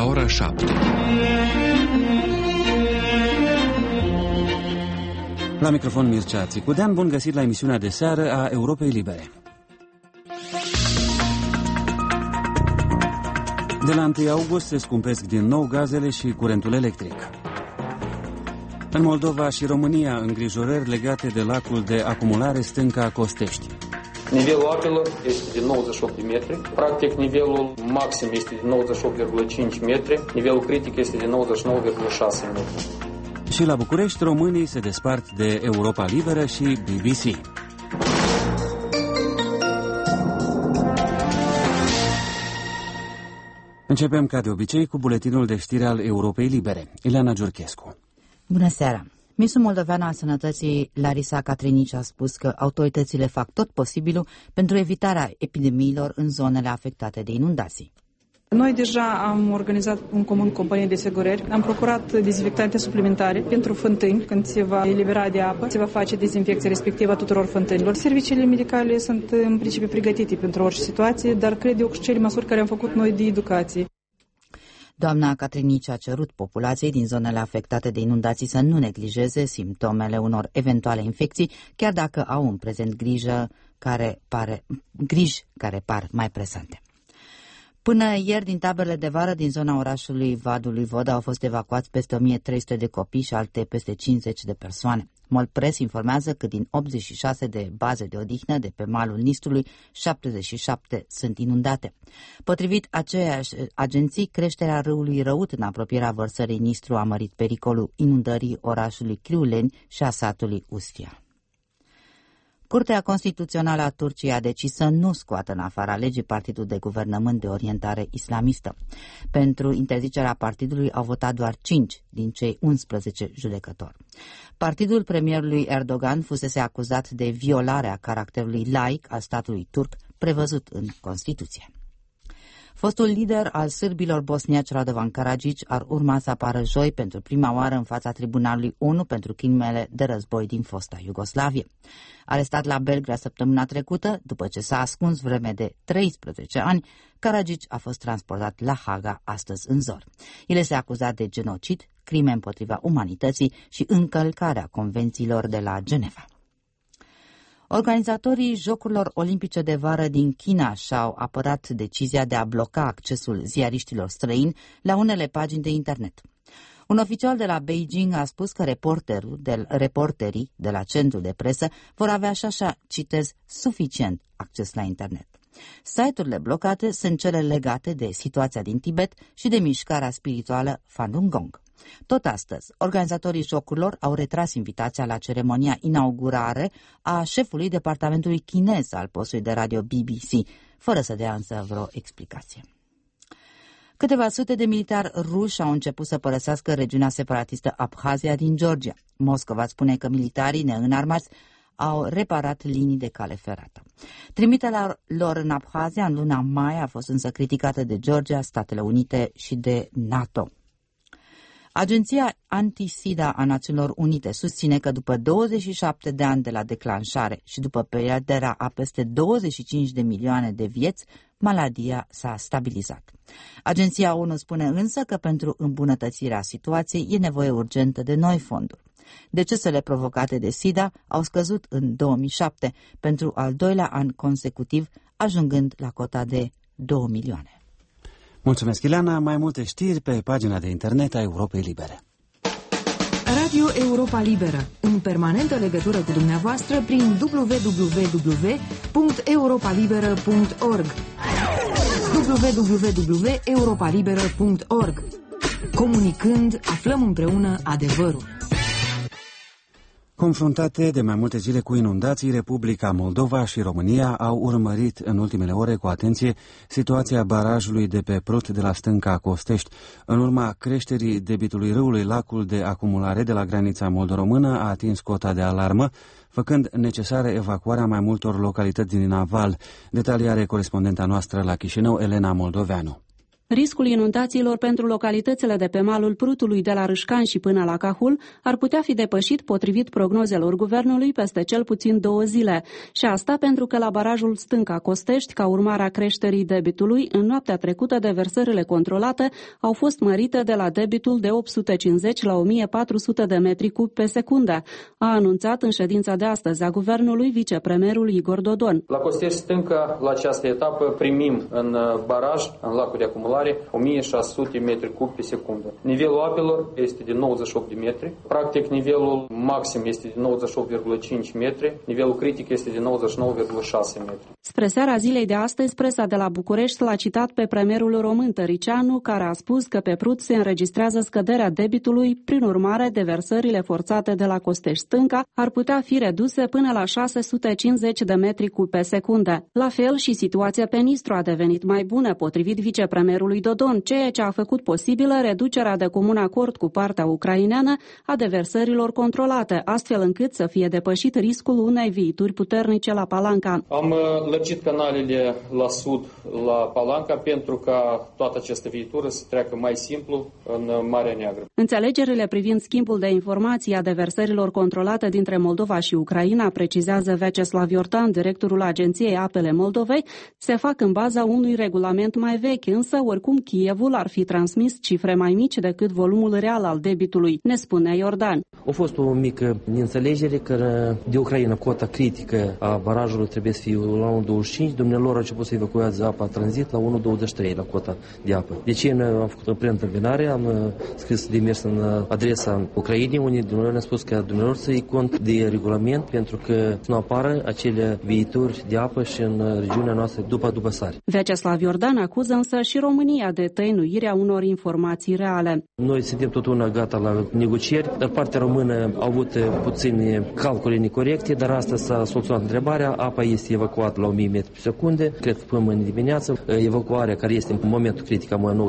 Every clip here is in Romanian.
la ora 7. La microfon Mircea Țicudean, bun găsit la emisiunea de seară a Europei Libere. De la 1 august se scumpesc din nou gazele și curentul electric. În Moldova și România, îngrijorări legate de lacul de acumulare Stânca Costești. Nivelul apelor este de 98 de metri. Practic, nivelul maxim este de 98,5 metri. Nivelul critic este de 99,6 metri. Și la București, românii se despart de Europa Liberă și BBC. Începem ca de obicei cu buletinul de știri al Europei Libere. Ileana Giurchescu. Bună seara! Ministrul moldovean al Sănătății, Larisa Catrinici, a spus că autoritățile fac tot posibilul pentru evitarea epidemiilor în zonele afectate de inundații. Noi deja am organizat în comun cu companii de asigurări, am procurat dezinfectante suplimentare pentru fântâni. Când se va elibera de apă, se va face dezinfecția respectivă a tuturor fântânilor. Serviciile medicale sunt în principiu pregătite pentru orice situație, dar cred eu că cele măsuri care am făcut noi de educație. Doamna Catrinici a cerut populației din zonele afectate de inundații să nu neglijeze simptomele unor eventuale infecții, chiar dacă au în prezent griji care par mai presante. Până ieri, din taberele de vară din zona orașului Vadului Voda au fost evacuați peste 1300 de copii și alte peste 50 de persoane. Molpress informează că din 86 de baze de odihnă de pe malul Nistrului, 77 sunt inundate. Potrivit aceeași agenții, creșterea râului Răut în apropierea vărsării Nistru a mărit pericolul inundării orașului Criuleni și a satului Ustia. Curtea Constituțională a Turciei a decis să nu scoată în afara legii partidul de guvernământ de orientare islamistă. Pentru interzicerea partidului au votat doar 5 din cei 11 judecători. Partidul premierului Erdogan fusese acuzat de violarea caracterului laic al statului turc prevăzut în Constituție. Fostul lider al sârbilor bosniaci Radovan Karadzic ar urma să apară joi pentru prima oară în fața Tribunalului ONU pentru crimele de război din fosta Iugoslavie. Arestat la Belgrad săptămâna trecută, după ce s-a ascuns vreme de 13 ani, Karadzic a fost transportat la Haga astăzi în zor. El este acuzat de genocid, crime împotriva umanității și încălcarea convențiilor de la Geneva. Organizatorii Jocurilor Olimpice de vară din China și-au apărat decizia de a bloca accesul ziariștilor străini la unele pagini de internet. Un oficial de la Beijing a spus că reporterii de la centrul de presă vor avea și așa, citez, suficient acces la internet. Site-urile blocate sunt cele legate de situația din Tibet și de mișcarea spirituală Falun Gong. Tot astăzi, organizatorii jocurilor au retras invitația la ceremonia inaugurare a șefului departamentului chinez al postului de radio BBC, fără să dea însă vreo explicație. Câteva sute de militari ruși au început să părăsească regiunea separatistă Abhazia din Georgia. Moscova spune că militarii neînarmați au reparat linii de cale ferată. Trimiterea lor în Abhazia în luna mai a fost însă criticată de Georgia, Statele Unite și de NATO. Agenția Anti-SIDA a Națiunilor Unite susține că după 27 de ani de la declanșare și după pierderea a peste 25 de milioane de vieți, maladia s-a stabilizat. Agenția ONU spune însă că pentru îmbunătățirea situației e nevoie urgentă de noi fonduri. Decesele provocate de SIDA au scăzut în 2007 pentru al doilea an consecutiv, ajungând la cota de 2 milioane. Mulțumesc, Ileana. Mai multe știri pe pagina de internet a Europei Libere. Radio Europa Liberă, în permanentă legătură cu dumneavoastră prin www.europalibera.org www.europalibera.org. Comunicând, aflăm împreună adevărul. Confruntate de mai multe zile cu inundații, Republica Moldova și România au urmărit în ultimele ore cu atenție situația barajului de pe Prut de la Stânca Costești. În urma creșterii debitului râului, lacul de acumulare de la granița moldo-română a atins cota de alarmă, făcând necesară evacuarea mai multor localități din aval. Detalii are corespondenta noastră la Chișinău, Elena Moldoveanu. Riscul inundațiilor pentru localitățile de pe malul Prutului de la Râșcan și până la Cahul ar putea fi depășit potrivit prognozelor guvernului peste cel puțin 2 zile. Și asta pentru că la barajul Stânca-Costești, ca urmare a creșterii debitului, în noaptea trecută deversările controlate au fost mărite de la debitul de 850 la 1400 de metri cub pe secundă, a anunțat în ședința de astăzi a guvernului vicepremierul Igor Dodon. La Costești Stânca, la această etapă, primim în baraj, în lacul de acumulare, 1600 metri cub pe secundă. Nivelul apelor este de 98 de metri. Practic, nivelul maxim este de 98,5 metri. Nivelul critic este de 99,6 metri. Spre seara zilei de astăzi, presa de la București l-a citat pe premierul român Tăricianu, care a spus că pe Prut se înregistrează scăderea debitului, prin urmare, deversările forțate de la Costești Stânca ar putea fi reduse până la 650 de metri cub pe secundă. La fel și situația pe Nistru a devenit mai bună, potrivit vicepremierului Dodon, ceea ce a făcut posibilă reducerea de comun acord cu partea ucraineană a deversărilor controlate, astfel încât să fie depășit riscul unei viituri puternice la Palanca. Am lărgit canalele la sud, la Palanca, pentru ca toată această viitură să treacă mai simplu în Marea Neagră. Înțelegerile privind schimbul de informații a deversărilor controlate dintre Moldova și Ucraina, precizează Vyacheslav Iordan, directorul Agenției Apele Moldovei, se fac în baza unui regulament mai vechi, însă oricum Kievul ar fi transmis cifre mai mici decât volumul real al debitului, ne spune Iordan. A fost o mică neînțelegere că de Ucraina cota critică a barajului trebuie să fie la 1,25, dumnealor a început să evacueze apa tranzit la 1,23 la cota de apă. Deci am făcut o preîntâmpinare, am scris demers în adresa Ucrainei, unii dumnealor ne-a spus că dumnealor să iei cont de regulament pentru că nu apară acele viituri de apă și în regiunea noastră după sari. Vyacheslav Iordan acuză însă și România de tăinuirea unor informații reale. Noi suntem tot una gata la negocieri, dar partea română a avut puține calcule necorecte, dar asta s-a soluționat întrebarea. Apa este evacuată la 1000 metri pe secundă, cred că până mâine dimineață. Evacuarea care este în momentul critic am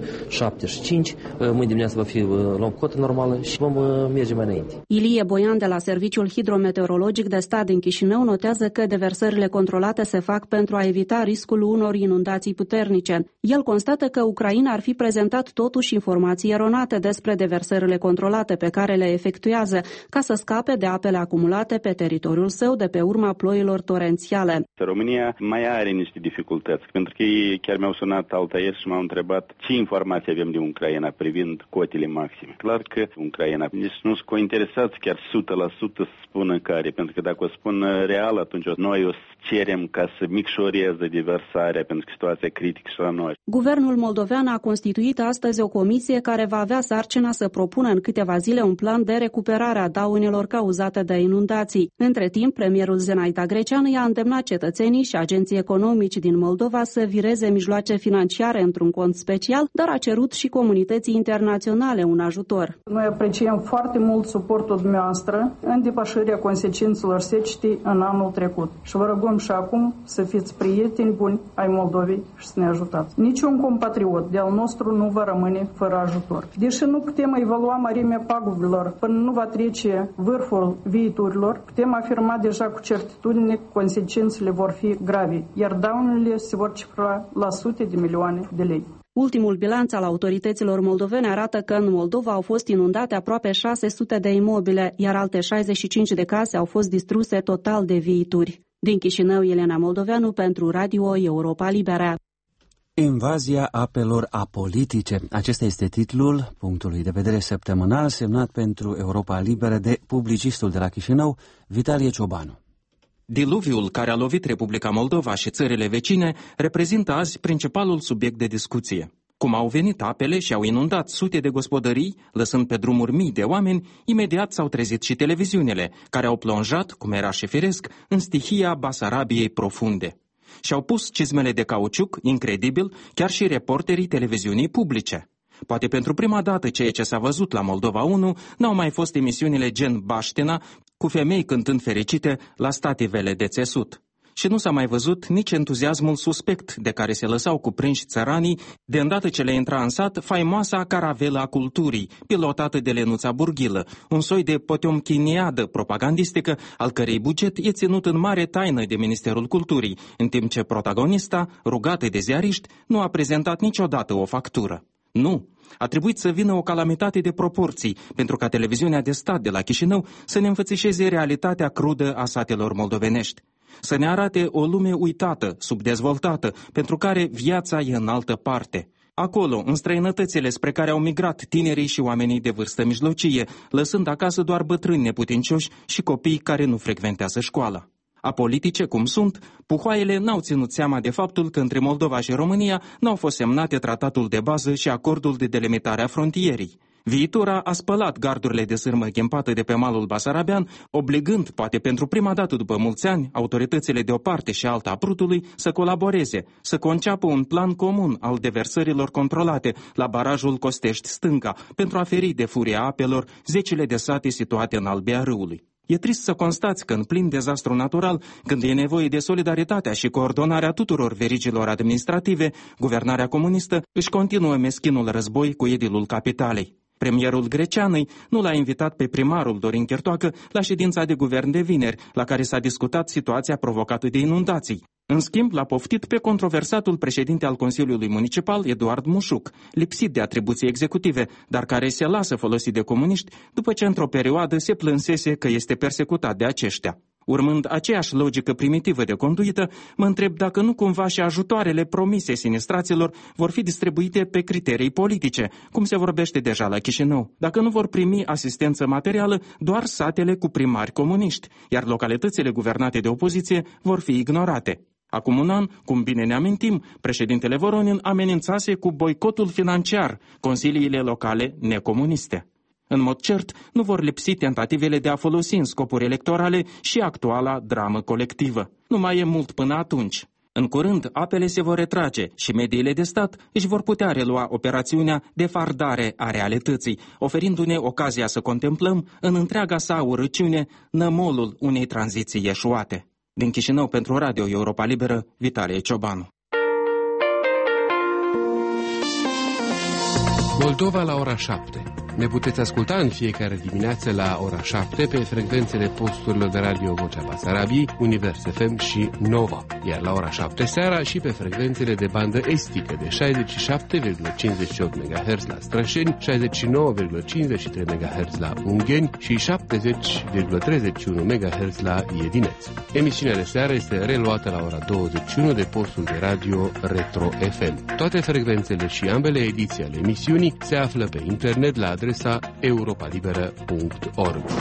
97,5, mâine dimineață va fi la o cotă normală și vom merge mai înainte. Ilie Boian de la Serviciul Hidrometeorologic de Stat din Chișinău notează că deversările controlate se fac pentru a evita riscul unor inundații puternice. El constată că Ucraina ar fi prezentat totuși informații eronate despre deversările controlate pe care le efectuează, ca să scape de apele acumulate pe teritoriul său de pe urma ploilor torențiale. România mai are niște dificultăți, pentru că ei chiar mi-au sunat altăieri și m-au întrebat ce informații avem din Ucraina privind cotele maxime. Clar că Ucraina nici nu sunt interesați chiar 100% să spună care, pentru că dacă o spun real, atunci noi o să cerem ca să micșoreze deversarea, pentru că situația critică și la noi. Guvernul moldovean a constituit astăzi o comisie care va avea sarcina să propună în câteva zile un plan de recuperare a daunelor cauzate de inundații. Între timp, premierul Zenaida Greceanu i-a îndemnat cetățenii și agenții economici din Moldova să vireze mijloace financiare într-un cont special, dar a cerut și comunității internaționale un ajutor. Noi apreciem foarte mult suportul dumneavoastră în depășirea consecințelor secetii în anul trecut. Și vă rugăm și acum să fiți prieteni buni ai Moldovei și să ne ajutați. Niciun compatriot de-al nostru nu va rămâne fără ajutor. Deși nu putem evalua mărimea pagubilor până nu va trece vârful viiturilor, putem afirma deja cu certitudine că consecințele vor fi grave, iar daunele se vor cifra la sute de milioane de lei. Ultimul bilanț al autorităților moldovene arată că în Moldova au fost inundate aproape 600 de imobile, iar alte 65 de case au fost distruse total de viituri. Din Chișinău, Elena Moldoveanu pentru Radio Europa Liberă. Invazia apelor apolitice. Acesta este titlul punctului de vedere săptămânal semnat pentru Europa Liberă de publicistul de la Chișinău, Vitalie Ciobanu. Diluviul care a lovit Republica Moldova și țările vecine reprezintă azi principalul subiect de discuție. Cum au venit apele și au inundat sute de gospodării, lăsând pe drumuri mii de oameni, imediat s-au trezit și televiziunile, care au plonjat, cum era și firesc, în stihia Basarabiei profunde. Și-au pus cizmele de cauciuc, incredibil, chiar și reporterii televiziunii publice. Poate pentru prima dată ceea ce s-a văzut la Moldova 1 n-au mai fost emisiunile gen Baștina, cu femei cântând fericite la stativele de țesut. și nu s-a mai văzut nici entuziasmul suspect de care se lăsau cuprinși țăranii de îndată ce le intra în sat faimoasa caravelă a culturii, pilotată de Lenuța Burghilă, un soi de potiomchiniadă propagandistică, al cărei buget e ținut în mare taină de Ministerul Culturii, în timp ce protagonista, rugată de ziariști, nu a prezentat niciodată o factură. Nu, a trebuit să vină o calamitate de proporții pentru ca televiziunea de stat de la Chișinău să ne înfățișeze realitatea crudă a satelor moldovenești, să ne arate o lume uitată, subdezvoltată, pentru care viața e în altă parte. Acolo, în străinătățile spre care au migrat tinerii și oamenii de vârstă mijlocie, lăsând acasă doar bătrâni neputincioși și copii care nu frecventează școala. Apolitice cum sunt, puhoaiele n-au ținut seama de faptul că între Moldova și România n-au fost semnate tratatul de bază și acordul de delimitare a frontierii. Viitura a spălat gardurile de sârmă ghempată de pe malul basarabean, obligând, poate pentru prima dată după mulți ani, autoritățile de o parte și alta a Prutului să colaboreze, să conceapă un plan comun al deversărilor controlate la barajul Costești-Stânca, pentru a feri de furia apelor zecile de sate situate în albia râului. E trist să constați că în plin dezastru natural, când e nevoie de solidaritatea și coordonarea tuturor verigilor administrative, guvernarea comunistă își continuă meschinul război cu edilul capitalei. Premierul Greceanăi nu l-a invitat pe primarul Dorin Chertoacă la ședința de guvern de vineri, la care s-a discutat situația provocată de inundații. În schimb, l-a poftit pe controversatul președinte al Consiliului Municipal, Eduard Mușuc, lipsit de atribuții executive, dar care se lasă folosit de comuniști după ce într-o perioadă se plânsese că este persecutat de aceștia. Urmând aceeași logică primitivă de conduită, mă întreb dacă nu cumva și ajutoarele promise sinistraților vor fi distribuite pe criterii politice, cum se vorbește deja la Chișinău, dacă nu vor primi asistență materială doar satele cu primari comuniști, iar localitățile guvernate de opoziție vor fi ignorate. Acum un an, cum bine ne amintim, președintele Voronin amenințase cu boicotul financiar consiliile locale necomuniste. În mod cert, nu vor lipsi tentativele de a folosi în scopuri electorale și actuala dramă colectivă. Nu mai e mult până atunci. În curând, apele se vor retrage și mediile de stat își vor putea relua operațiunea de fardare a realității, oferindu-ne ocazia să contemplăm în întreaga sa urăciune nămolul unei tranziții eșuate. Din Chișinău pentru Radio Europa Liberă, Vitalie Ciobanu. Moldova la ora 7. Ne puteți asculta în fiecare dimineață la ora 7 pe frecvențele posturilor de radio Vocea Basarabiei, Univers FM și Nova, iar la ora 7 seara și pe frecvențele de bandă estică de 67,58 MHz la Strășeni, 69,53 MHz la Ungheni și 70,31 MHz la Iedineț. Emisiunea de seară este reluată la ora 21 de postul de radio Retro FM. Toate frecvențele și ambele ediții ale emisiunii se află pe internet la adresa europalibera.org.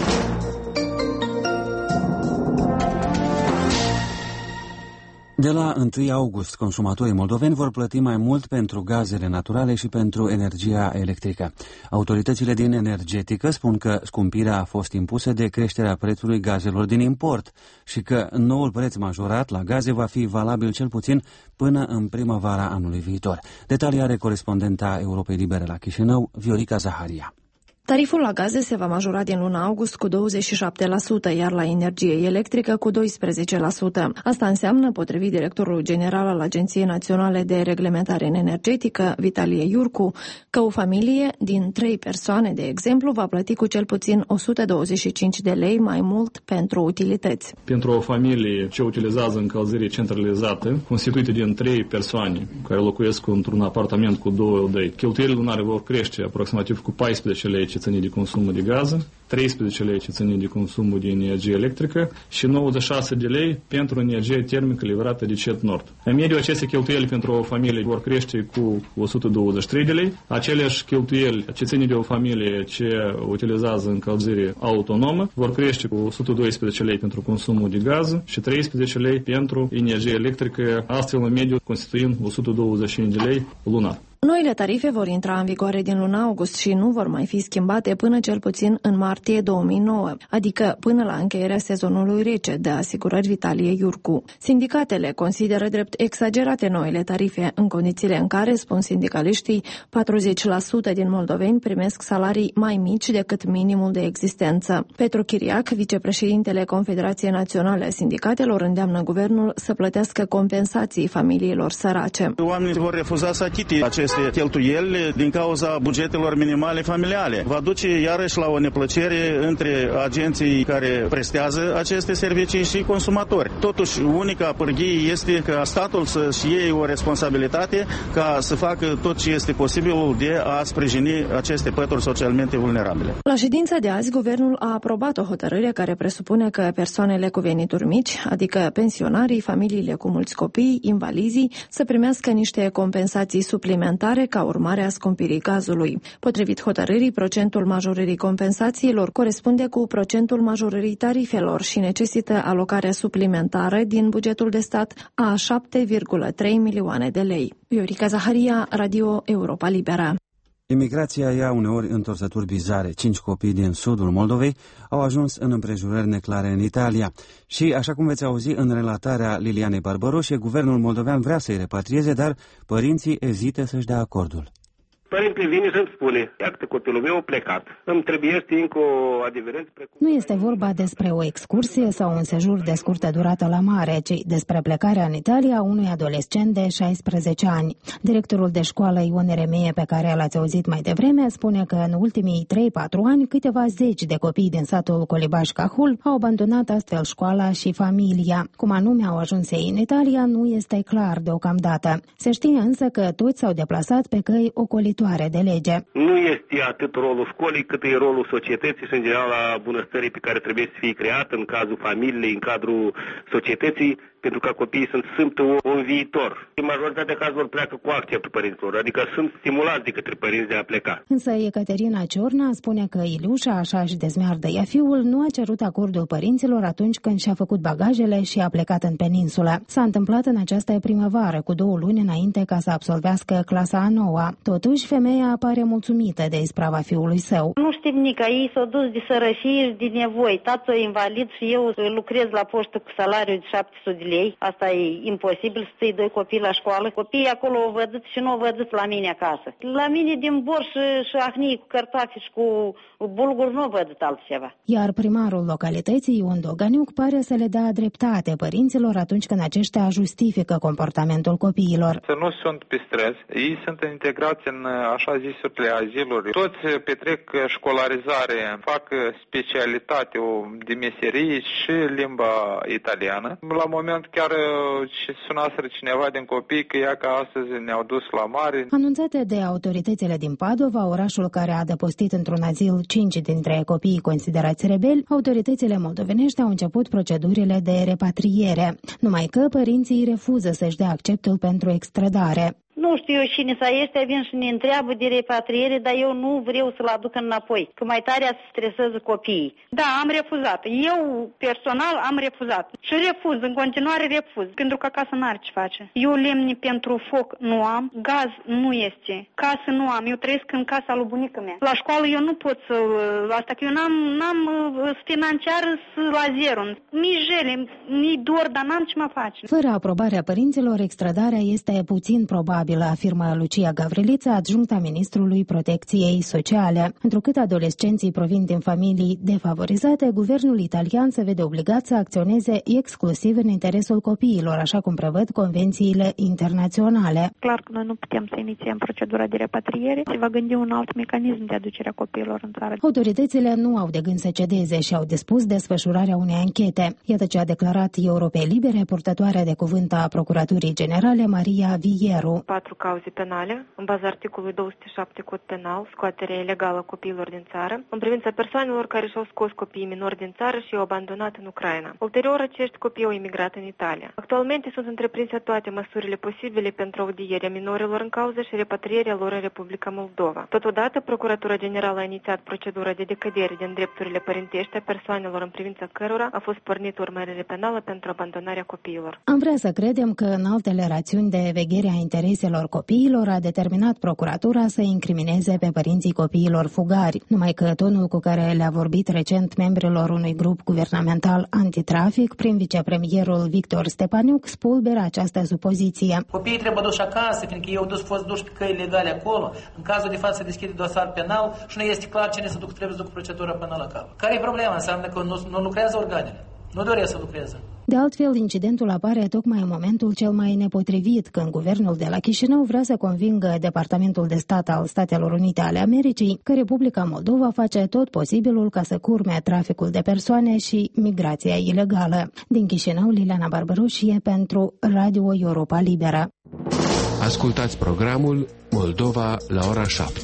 De la 1 august, consumatorii moldoveni vor plăti mai mult pentru gazele naturale și pentru energia electrică. Autoritățile din energetică spun că scumpirea a fost impusă de creșterea prețului gazelor din import și că noul preț majorat la gaze va fi valabil cel puțin până în primăvara anului viitor. Detalii are corespondenta Europei Libere la Chișinău, Viorica Zaharia. Tariful la gaze se va majora din luna august cu 27%, iar la energie electrică cu 12%. Asta înseamnă, potrivit directorului general al Agenției Naționale de Reglementare în Energetică, Vitalie Iurcu, că o familie din 3 persoane, de exemplu, va plăti cu cel puțin 125 de lei mai mult pentru utilități. Pentru o familie ce utilizează încălzire centralizată, constituită din 3 persoane care locuiesc într-un apartament cu 2 odăi, cheltuielile lunare vor crește aproximativ cu 14 lei ce ține de consumul de gază, 13 lei ce ține de consumul de energie electrică și 96 de lei pentru energie termică livrată de CET Nord. În mediu, aceste cheltuieli pentru o familie vor crește cu 123 de lei. Aceleași cheltuieli ce ține de o familie ce utilizează încălzire autonomă vor crește cu 112 lei pentru consumul de gază și 13 lei pentru energie electrică, astfel în mediu constituind 125 de lei lunar. Noile tarife vor intra în vigoare din luna august și nu vor mai fi schimbate până cel puțin în martie 2009, adică până la încheierea sezonului rece, de asigurări Vitalie Iurcu. Sindicatele consideră drept exagerate noile tarife, în condițiile în care, spun sindicaliștii, 40% din moldoveni primesc salarii mai mici decât minimul de existență. Petru Chiriac, vicepreședintele Confederației Naționale a Sindicatelor, îndeamnă guvernul să plătească compensații familiilor sărace. Oamenii vor refuza să achite aceste cheltuieli din cauza bugetelor minimale familiale. Va duce iarăși la o neplăcere între agenții care prestează aceste servicii și consumatori. Totuși, unica pârghie este ca statul să-și iei o responsabilitate ca să facă tot ce este posibil de a sprijini aceste pături socialmente vulnerabile. La ședința de azi, guvernul a aprobat o hotărâre care presupune că persoanele cu venituri mici, adică pensionarii, familiile cu mulți copii, invalizii, să primească niște compensații suplimentare ca urmare a scumpirii gazului. Potrivit hotărârii, procentul majorării compensațiilor corespunde cu procentul majorării tarifelor și necesită alocarea suplimentară din bugetul de stat a 7,3 milioane de lei. Viorica Zaharia, Radio Europa Liberă. Imigrația ia uneori întorsături bizare. 5 copii din sudul Moldovei au ajuns în împrejurări neclare în Italia. Și, așa cum veți auzi în relatarea Lilianei Barbaroșe, guvernul moldovean vrea să-i repatrieze, dar părinții ezită să-și dea acordul. Părintele vine și îmi spune, iată, copilul meu a plecat. Îmi trebuie încă o adeverință precum... Nu este vorba despre o excursie sau un sejur de scurtă durată la mare, ci despre plecarea în Italia a unui adolescent de 16 ani. Directorul de școală Ion Eremie, pe care l-ați auzit mai devreme, spune că în ultimii 3-4 ani câteva zeci de copii din satul Colibaș-Cahul au abandonat astfel școala și familia. Cum anume au ajuns ei în Italia nu este clar deocamdată. Se știe însă că toți s-au deplasat pe căi ocolitoare de lege. Nu este atât rolul școlii, cât e rolul societății și în general a bunăstării pe care trebuie să fie creat în cazul familiei, în cadrul societății, pentru că copiii sunt un viitor. În majoritatea cazurilor pleacă cu acceptul părinților, adică sunt stimulați de către părinți de a pleca. Însă Ecaterina Ciorna spune că Iliușa, așa își dezmeardă ea fiul, nu a cerut acordul părinților atunci când și-a făcut bagajele și a plecat în peninsulă. S-a întâmplat în această primăvară, cu 2 luni înainte ca să absolvească clasa a 9-a. Totuși, femeia apare mulțumită de isprava fiului său. Nu știm nici, ei s-au dus de sărășie și de nevoi. Tatăl e invalid și eu lucrez la poștă cu salariu de 700 de lei. Asta e imposibil să ții 2 copii la școală. Copiii acolo o vădut și nu o vădut la mine acasă. La mine din borș și ahnii cu cartofi și cu bulgur nu o vădut altceva. Iar primarul localității, Ion Doganiuc, pare să le dea dreptate părinților atunci când aceștia justifică comportamentul copiilor. Să nu sunt pe străzi. Ei sunt integrați în așa zisurile aziluri. Toți petrec școlarizare, fac specialitate de meserie și limba italiană. La moment chiar sunaseră cineva din copii că ea că astăzi ne-au dus la mare. Anunțate de autoritățile din Padova, orașul care a adăpostit într-un azil 5 dintre copiii considerați rebeli, autoritățile moldovenești au început procedurile de repatriere. Numai că părinții refuză să-și dea acceptul pentru extradare. Nu știu eu cine să este, vin și ne întreabă de repatriere, dar eu nu vreau să-l aduc înapoi, că mai tare să streseze copiii. Da, am refuzat. Eu, personal, am refuzat. Și refuz, în continuare refuz, pentru că acasă n-are ce face. Eu lemne pentru foc nu am, gaz nu este, casă nu am, eu trăiesc în casa lui bunica mea. La școală eu nu pot să... Asta că eu n-am financiar la zero. Nici jele, nici dor, dar n-am ce mă face. Fără aprobarea părinților, extradarea este puțin probabil, afirmă Lucia Gavrilița, adjuncta ministrului Protecției Sociale. Întrucât adolescenții provin din familii defavorizate, guvernul italian se vede obligat să acționeze exclusiv în interesul copiilor, așa cum prevăd convențiile internaționale. Clar că noi nu putem să inițiem procedura de repatriere, se va gândi un alt mecanism de aducere a copiilor în țară. Autoritățile nu au de gând să cedeze și au dispus desfășurarea unei anchete. Iată ce a declarat Europei Libere, purtătoarea de cuvânt a Procuraturii Generale Maria Vieru. 4 cauze penale, în baza articolului 207 Cod Penal, scoaterea ilegală a copiilor din țară, în privința persoanelor care și-au scos copiii minori din țară și i-au abandonat în Ucraina. Ulterior, acești copii au emigrat în Italia. Actualmente sunt întreprinse toate măsurile posibile pentru audierea minorilor în cauză și repatrierea lor în Republica Moldova. Totodată, Procuratura Generală a inițiat procedura de decădere din drepturile părintești a persoanelor în privința cărora a fost pornită urmărire penală pentru abandonarea copiilor. Am vrea să credem că în altele rațiuni de veghere a intereselor deceselor copiilor a determinat procuratura să incrimineze pe părinții copiilor fugari, numai că tonul cu care le-a vorbit recent membrilor unui grup guvernamental antitrafic prin vicepremierul Victor Stepaniuc spulberă această supoziție. Copiii trebuie duși acasă, fiindcă ei fost duși pe căi legale acolo. În cazul de față se deschide dosar penal și nu este clar cine trebuie să ducă procedura penală acolo. Care e problema? Înseamnă că nu lucrează organele. Nu doresc să lucreze. De altfel, incidentul apare tocmai în momentul cel mai nepotrivit, când guvernul de la Chișinău vrea să convingă Departamentul de Stat al Statelor Unite ale Americii că Republica Moldova face tot posibilul ca să curme traficul de persoane și migrația ilegală. Din Chișinău, Liliana Barbaroșie pentru Radio Europa Liberă. Ascultați programul Moldova la ora 7.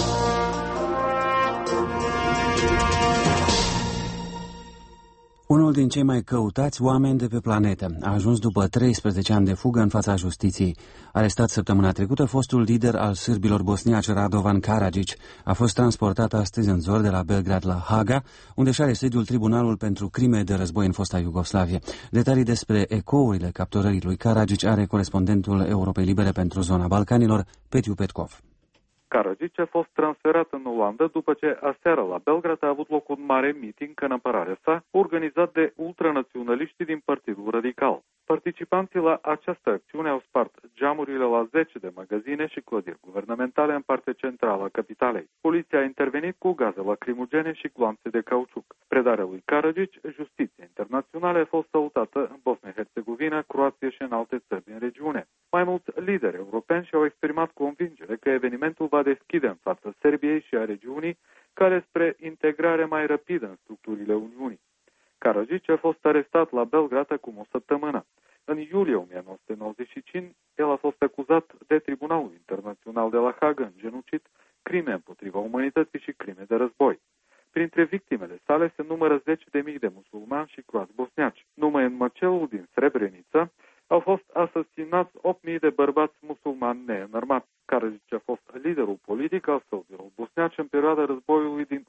Unul din cei mai căutați oameni de pe planetă a ajuns după 13 ani de fugă în fața justiției. Arestat săptămâna trecută, fostul lider al sârbilor bosniaci Radovan Karadzic a fost transportat astăzi în zor de la Belgrad la Haga, unde și are sediul Tribunalul pentru Crime de Război în fosta Iugoslavie. Detalii despre ecourile capturării lui Karadzic are corespondentul Europei Libere pentru zona Balcanilor, Petiu Petkov. Karadzic a fost transferat în Olanda după ce aseară la Belgrad a avut loc un mare meeting în apărarea sa, organizat de ultranaționaliștii din Partidul Radical. Participanții la această acțiune au spart geamurile la 10 de magazine și clădiri guvernamentale în partea centrală a capitalei. Poliția a intervenit cu gaze lacrimogene și gloanțe de cauciuc. Predarea lui Karadzic, justiția internațională, a fost salutată în Bosnia-Herzegovina, Croația și în alte țări din regiune. Mai mulți lideri europeni și-au exprimat convingere că evenimentul va deschide în fața Serbiei și a regiunii cale spre integrare mai rapidă în structurile Uniunii. Karadzic a fost arestat la Belgrad acum o săptămână. În iulie 1995, el a fost acuzat de Tribunalul Internațional de la Haga în genocid, crime împotriva umanității și crime de război. Printre victimele sale se numără 10.000 de musulmani și croați bosniaci. Numai în măcelul din Srebrenica au fost asasinați 8.000 de bărbați musulmani neînarmați. Karadzic a fost liderul politic al sârbilor bosniaci în perioada războiului din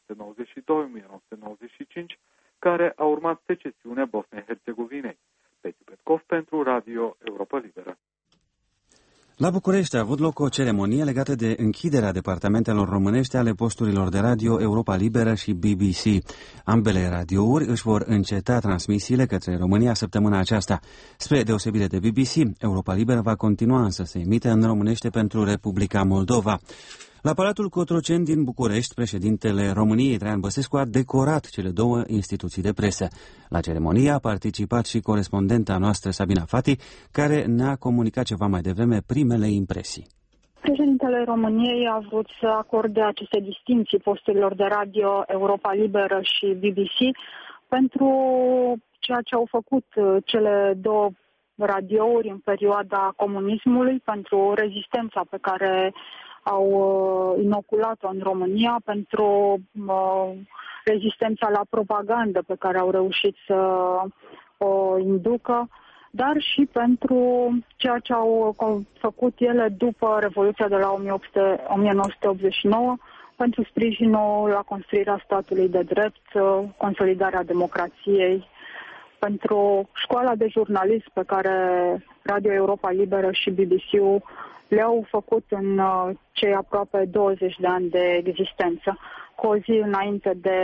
1992-1995, care a urmat secesiunea Bosniei-Herzegovinei. Petiu Petkov pentru Radio Europa Liberă. La București a avut loc o ceremonie legată de închiderea departamentelor românești ale posturilor de radio Europa Liberă și BBC. Ambele radiouri își vor înceta transmisiile către România săptămâna aceasta. Spre deosebire de BBC, Europa Liberă va continua însă să emite în românește pentru Republica Moldova. La Palatul Cotroceni din București, președintele României, Traian Băsescu, a decorat cele două instituții de presă. La ceremonie a participat și corespondenta noastră, Sabina Fati, care ne-a comunicat ceva mai devreme primele impresii. Președintele României a vrut să acorde aceste distinții posturilor de radio Europa Liberă și BBC pentru ceea ce au făcut cele două radiouri în perioada comunismului, pentru rezistența pe care au inoculat-o în România, pentru rezistența la propagandă pe care au reușit să o inducă, dar și pentru ceea ce au făcut ele după Revoluția de la 1989, pentru sprijinul la construirea statului de drept, consolidarea democrației, pentru școala de jurnalism pe care Radio Europa Liberă și BBC-ul le-au făcut în cei aproape 20 de ani de existență. Cu o zi înainte de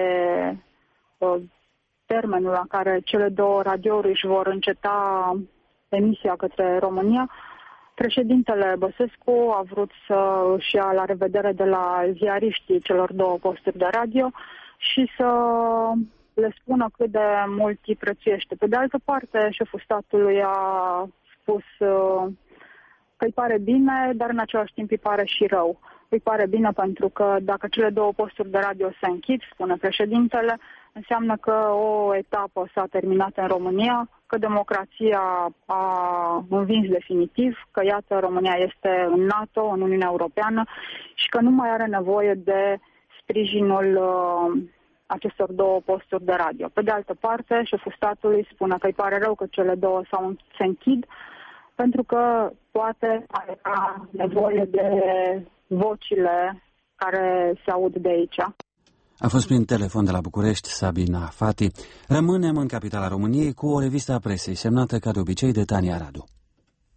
termenul la care cele două radiouri își vor înceta emisia către România, președintele Băsescu a vrut să își ia la revedere de la ziariștii celor două posturi de radio și să le spună cât de mult îi prețuiește. Pe de altă parte, șeful statului a spus că îi pare bine, dar în același timp îi pare și rău. Îi pare bine pentru că dacă cele două posturi de radio se închid, spune președintele, înseamnă că o etapă s-a terminat în România, că democrația a învins definitiv, că iată România este în NATO, în Uniunea Europeană și că nu mai are nevoie de sprijinul acestor două posturi de radio. Pe de altă parte, șeful statului spune că îi pare rău că cele două se închid, pentru că poate avea nevoie de vocile care se aud de aici. A fost prin telefon de la București Sabina Fati. Rămânem în capitala României cu o revistă a presei semnată ca de obicei de Tania Radu.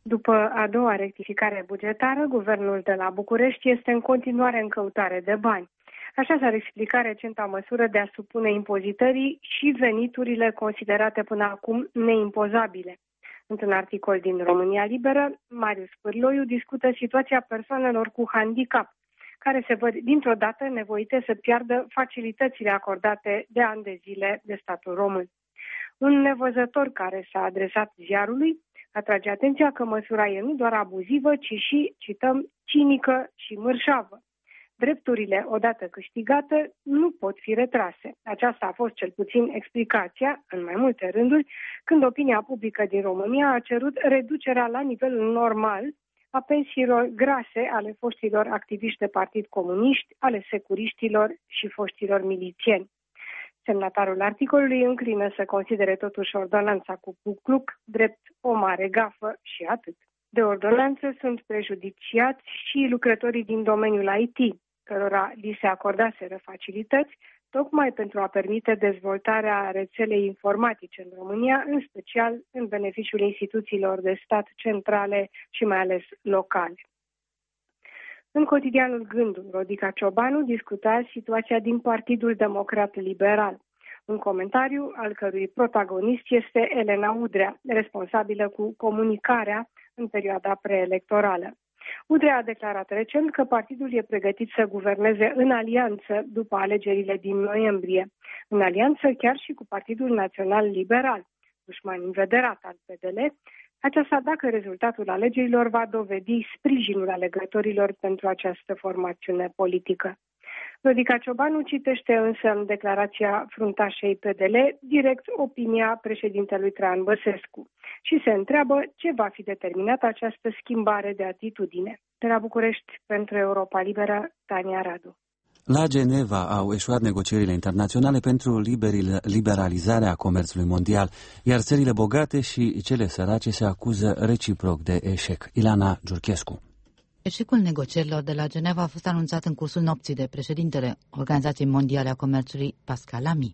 După a doua rectificare bugetară, guvernul de la București este în continuare în căutare de bani. Așa s-ar explica recenta măsură de a supune impozitării și veniturile considerate până acum neimpozabile. Într-un articol din România Liberă, Marius Pârloiu discută situația persoanelor cu handicap, care se văd dintr-o dată nevoite să piardă facilitățile acordate de ani de zile de statul român. Un nevăzător care s-a adresat ziarului atrage atenția că măsura e nu doar abuzivă, ci și, cităm, cinică și mărșavă. Drepturile, odată câștigate, nu pot fi retrase. Aceasta a fost cel puțin explicația, în mai multe rânduri, când opinia publică din România a cerut reducerea la nivelul normal a pensiilor grase ale foștilor activiști de partid comuniști, ale securiștilor și foștilor milițieni. Semnatarul articolului înclină să considere totuși ordonanța cu Pucluc drept o mare gafă și atât. De ordonanță sunt prejudiciați și lucrătorii din domeniul IT, cărora li se acordaseră facilități, tocmai pentru a permite dezvoltarea rețelei informatice în România, în special în beneficiul instituțiilor de stat centrale și mai ales locale. În cotidianul Gândul, Rodica Ciobanu discuta situația din Partidul Democrat Liberal, un comentariu al cărui protagonist este Elena Udrea, responsabilă cu comunicarea în perioada preelectorală. Udrea a declarat recent că partidul e pregătit să guverneze în alianță după alegerile din noiembrie, în alianță chiar și cu Partidul Național Liberal, dușman inveterat al PDL, aceasta dacă rezultatul alegerilor va dovedi sprijinul alegătorilor pentru această formațiune politică. Rodica Ciobanu citește însă în declarația fruntașei PDL direct opinia președintelui Traian Băsescu și se întreabă ce va fi determinat această schimbare de atitudine. De la București, pentru Europa Liberă, Tania Radu. La Geneva au eșuat negocierile internaționale pentru liberalizarea comerțului mondial, iar țările bogate și cele sărace se acuză reciproc de eșec. Ilana Giurchescu. Eșecul negocierilor de la Geneva a fost anunțat în cursul nopții de președintele Organizației Mondiale a Comerțului, Pascal Lamy.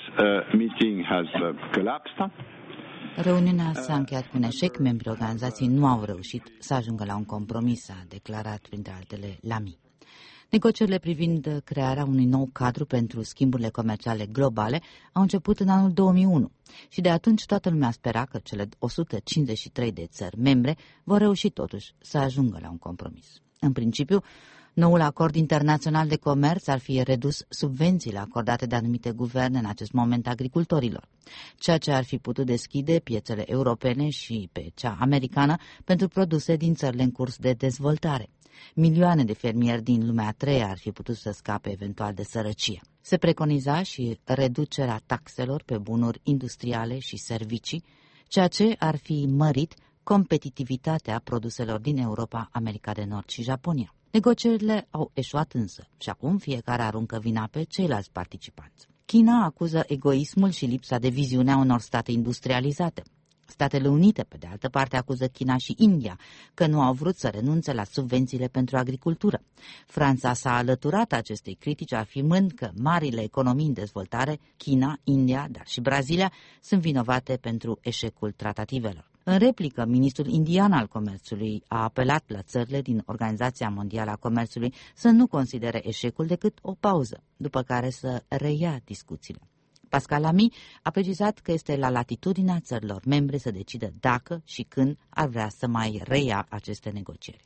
Reuniunea s-a încheiat cu un eșec, membrii organizației nu au reușit să ajungă la un compromis, a declarat printre altele Lamy. Negocierile privind crearea unui nou cadru pentru schimburile comerciale globale au început în anul 2001 și de atunci toată lumea spera că cele 153 de țări membre vor reuși totuși să ajungă la un compromis. În principiu, noul acord internațional de comerț ar fi redus subvențiile acordate de anumite guverne în acest moment agricultorilor, ceea ce ar fi putut deschide piețele europene și pe cea americană pentru produse din țările în curs de dezvoltare. Milioane de fermieri din lumea a treia ar fi putut să scape eventual de sărăcie. Se preconiza și reducerea taxelor pe bunuri industriale și servicii, ceea ce ar fi mărit competitivitatea produselor din Europa, America de Nord și Japonia. Negocierile au eșuat însă și acum fiecare aruncă vina pe ceilalți participanți. China acuză egoismul și lipsa de viziune a unor state industrializate. Statele Unite, pe de altă parte, acuză China și India că nu au vrut să renunțe la subvențiile pentru agricultură. Franța s-a alăturat acestei critici, afirmând că marile economii în dezvoltare, China, India, dar și Brazilia, sunt vinovate pentru eșecul tratativelor. În replică, ministrul indian al comerțului a apelat la țările din Organizația Mondială a Comerțului să nu considere eșecul decât o pauză, după care să reia discuțiile. Pascal Lamy a precizat că este la latitudinea țărilor membre să decidă dacă și când ar vrea să mai reia aceste negocieri.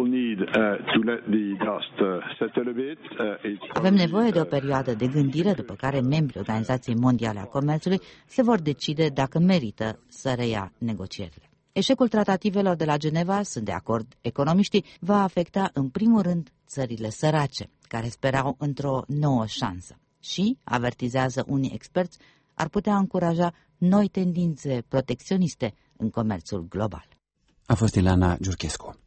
Avem nevoie de o perioadă de gândire, după care membrii Organizației Mondiale a Comerțului se vor decide dacă merită să reia negocierile. Eșecul tratativelor de la Geneva, sunt de acord economiștii, va afecta în primul rând țările sărace, care sperau într-o nouă șansă. Și, avertizează unii experți, ar putea încuraja noi tendințe protecționiste în comerțul global. A fost Ilana Giurchescu.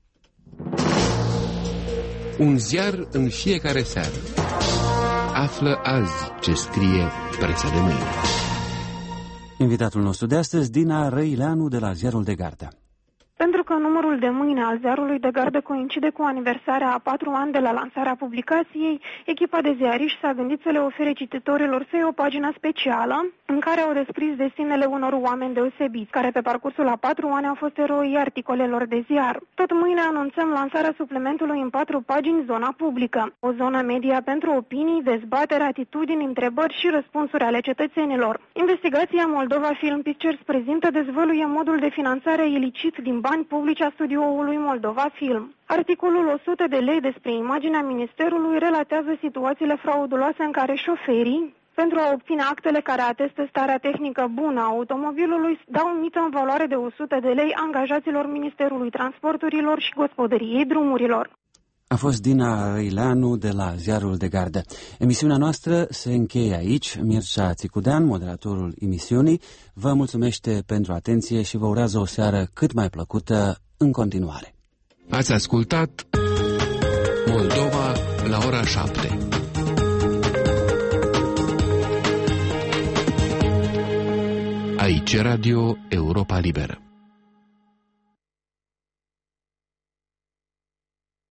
Un ziar în fiecare seară. Află azi ce scrie presa de mâine. Invitatul nostru de astăzi, Dina Răileanu de la Ziarul de Gardă. Pentru că numărul de mâine al ziarului de gardă coincide cu aniversarea a 4 ani de la lansarea publicației, echipa de ziariști s-a gândit să le ofere cititorilor săi o pagină specială în care au descris destinele unor oameni deosebiți, care pe parcursul a 4 ani au fost eroii articolelor de ziar. Tot mâine anunțăm lansarea suplimentului în 4 pagini Zona Publică, o zonă media pentru opinii, dezbatere, atitudini, întrebări și răspunsuri ale cetățenilor. Investigația Moldova Film Pictures prezintă dezvăluie modul de finanțare ilicit din bani publici a studioului Moldova Film. Articolul 100 de lei despre imaginea ministerului relatează situațiile frauduloase în care șoferii, pentru a obține actele care atestă starea tehnică bună a automobilului, dau mită în valoare de 100 de lei angajaților Ministerului Transporturilor și Gospodăriei Drumurilor. A fost Dina Răileanu de la Ziarul de Gardă. Emisiunea noastră se încheie aici. Mircea Țicudean, moderatorul emisiunii, vă mulțumește pentru atenție și vă urează o seară cât mai plăcută în continuare. Ați ascultat Moldova la ora 7. Aici Radio Europa Liberă.